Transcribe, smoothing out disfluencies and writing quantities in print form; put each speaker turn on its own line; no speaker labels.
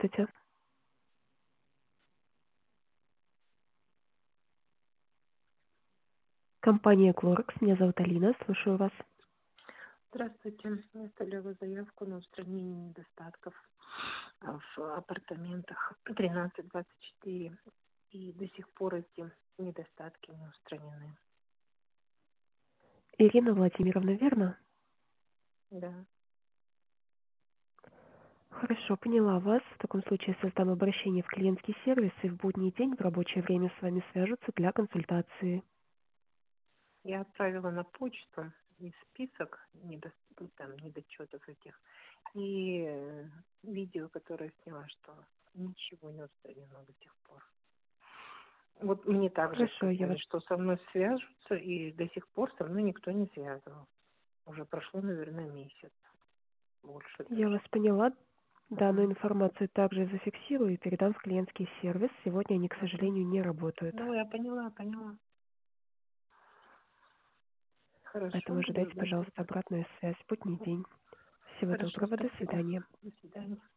Здравствуйте. Компания Clorox. Меня зовут Алина. Слушаю вас.
Здравствуйте. Я оставляла заявку на устранение недостатков в апартаментах 1324. И до сих пор эти недостатки не устранены.
Ирина Владимировна, верно?
Да.
Хорошо, поняла вас. В таком случае создам обращение в клиентский сервис и в будний день в рабочее время с вами свяжутся для консультации.
Я отправила на почту и список недочетов этих. И видео, которое сняла, что ничего не устранено до сих пор. Вот мне также
Хорошо, я
сказали,
вас,
что со мной свяжутся, и до сих пор со мной никто не связывался. Уже прошло, наверное, месяц. Больше
я
даже.
вас поняла. Данную
Мгм.
информацию также зафиксирую и передам в клиентский сервис. Сегодня они, к
Мгм.
сожалению, не работают.
Ну, я поняла. Хорошо,
Поэтому
буду
ожидайте,
ждать
пожалуйста,
тогда.
обратную связь в будний день. Всего
Хорошо,
доброго, до
спасибо.
свидания.
До свидания.